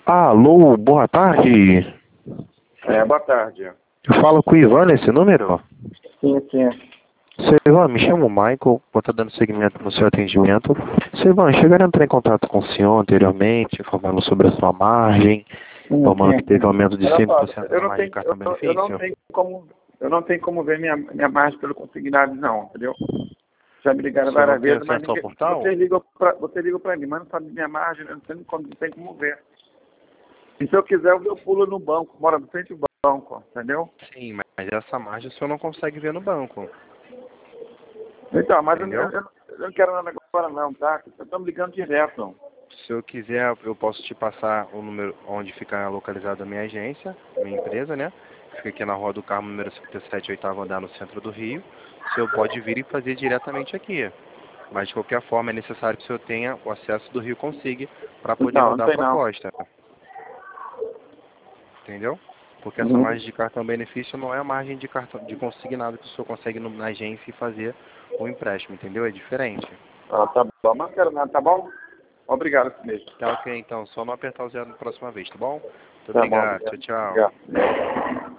Alô, boa tarde. Boa tarde. Eu falo com o Ivan nesse número? Sim, sim. Seu Ivan, me chamo Michael, vou estar dando seguimento no seu atendimento. Seu Ivan, chegaram a entrar em contato com o senhor anteriormente, informando sobre a sua margem, informando que teve um aumento de Olha só, 5% na margem de cartão-benefício? eu não tenho como ver minha margem pelo consignado, não, entendeu? Já me ligaram Você não várias tem vezes, mas acesso ao portal? você liga pra mim, mas não sabe minha margem, eu não tem como ver. E se eu quiser, eu pulo no banco, mora no frente do banco, entendeu? Sim, mas essa margem o senhor não consegue ver no banco. Então, mas eu Entendeu? não quero nada agora não, tá? Estamos ligando direto. Se eu quiser, eu posso te passar o número onde fica localizada a minha agência, minha empresa, né? Fica aqui na Rua do Carmo, número 57, oitavo andar, no centro do Rio. O senhor pode vir e fazer diretamente aqui. Mas, de qualquer forma, é necessário que o senhor tenha o acesso do Rio Consigne para poder Então, não rodar a tem não. proposta. Entendeu? Porque essa Uhum. margem de cartão-benefício não é a margem de cartão de consignado que o senhor consegue na agência e fazer o empréstimo, entendeu? É diferente. Ah, tá bom, mas não quero nada, tá bom? Obrigado mesmo. Tá ok, então. Só não apertar o zero na próxima vez, tá bom? Muito Tá bom, obrigado. Tchau, obrigado. tchau. Obrigado.